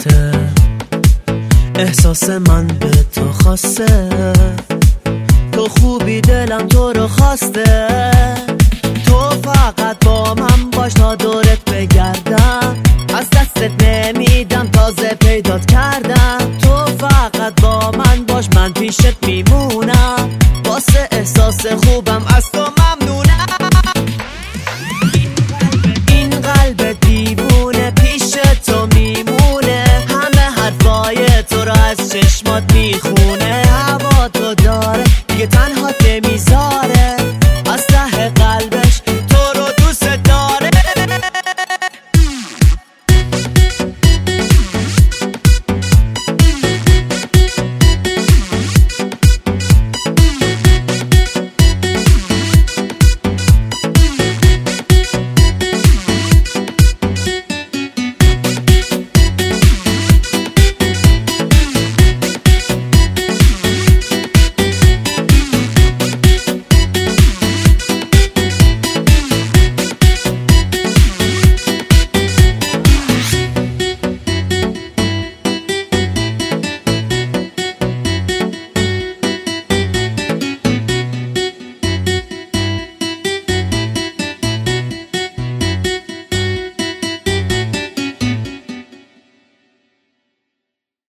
دستته، احساس من به تو خاصه، تو خوبی دلم تو رو خواسته، تو فقط با من باش تا دورت بگردم، از دستت نمیدم تازه پیدات کردم، تو فقط با من باش من پیشت میمونم، واسه احساس خوبم از تو